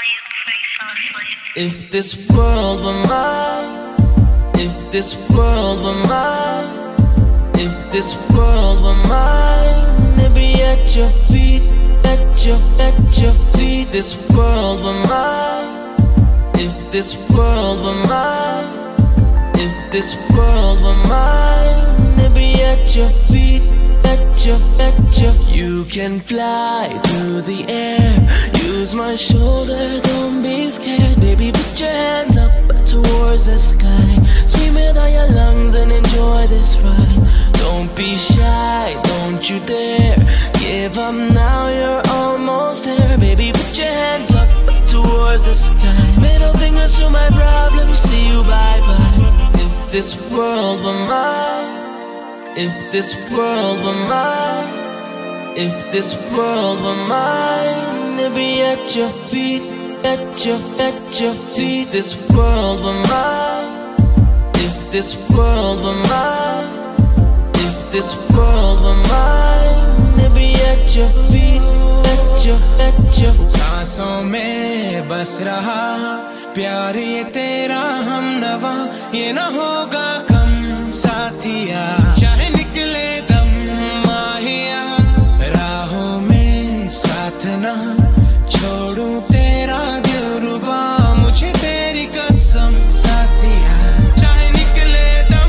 If this world were mine, if this world were mine, if this world were mine, it'd be at your feet, at your feet. This world were mine. If this world were mine, if this world were mine, it'd be at your feet, at your feet. You can fly through the air, use my shoulder, don't be scared. Baby, put your hands up towards the sky, scream with all your lungs and enjoy this ride. Don't be shy, don't you dare give up now, you're almost there. Baby, put your hands up towards the sky, middle fingers to my problems, see you bye-bye. If this world were mine, if this world were mine, if this world were mine, it'd be at your feet, at your feet. This world were mine. If this world were mine, if this world were mine, it'd be at your feet, at your feet. सांसों में बस रहा प्यार ये तेरा हमनवा, ये न होगा कम साथिया, चाहे निकले दम माहिया, राहों में साथ ना छोड़ूं तेरा दिलरुबा, मुझे तेरी कसम साथिया, चाहे निकले दम.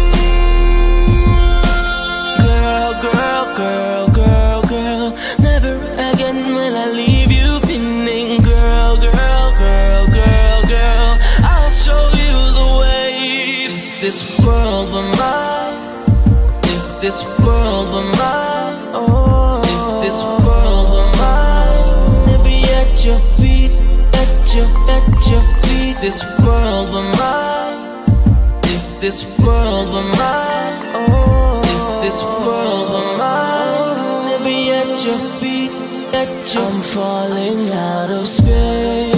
Girl, girl, girl, girl, girl, never again will I leave you feeling. Girl, girl, girl, girl, girl, I'll show you the way. If this world were mine, if this world were mine, oh, if this world were mine, it'd be at your feet, at your feet. This world were mine. If this world were mine, oh, if this world were mine, it'd be at your feet, at your. I'm falling out of space.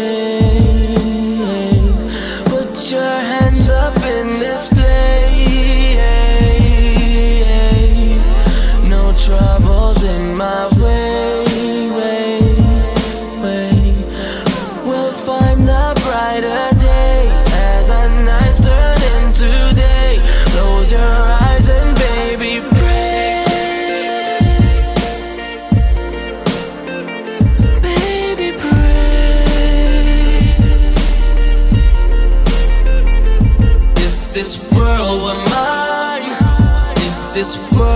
Put your hands up in this place. No troubles in my way. We'll find the brighter days as our nights turn into day. Close your eyes and baby pray. Baby pray. If this world were mine, if this world